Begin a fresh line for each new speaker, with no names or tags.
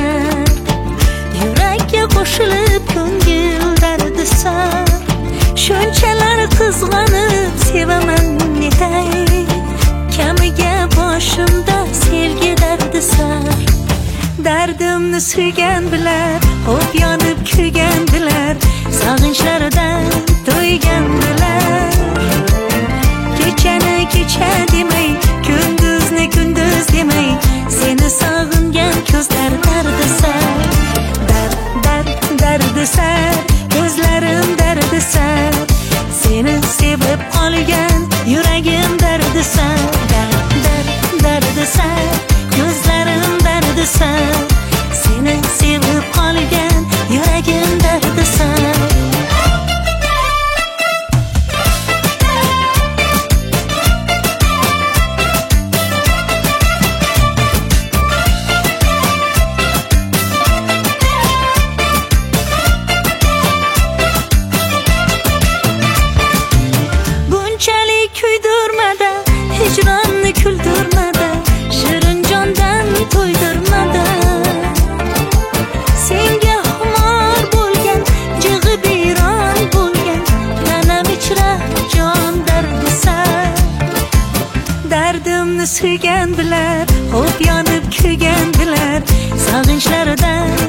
sar, yurakka qo'shilib ko'ngil dardi sar. Shunchalar qizg'anib sevaman hay, kamiga boshimda sevgi dardi sar. Dardimni suygan bilar, hop yonib kuygan bilar, sog'inchlaridan to'ygan bilar. Kechani kecha demay, kunduzni kunduz demay, seni sog'ingan ko'zlar dardi sar. Dardi sar, ko'zlarim dardi sar. Seni sevib qolgan yuragim dardi sar. Dardi sar, ko'zlarim dardi sar. Seni sevib qolgan yuragim dardi sar. Kuydirmada, hicronni kuldirmada, shirin jondan to'ydirmada. Senga xumor bo'lgan, jig'i biyron bo'lgan, tanam ichra jon dardi sar. Dardimni suygan bilar, hop yonib kuygan bilar, sog'inchlaridan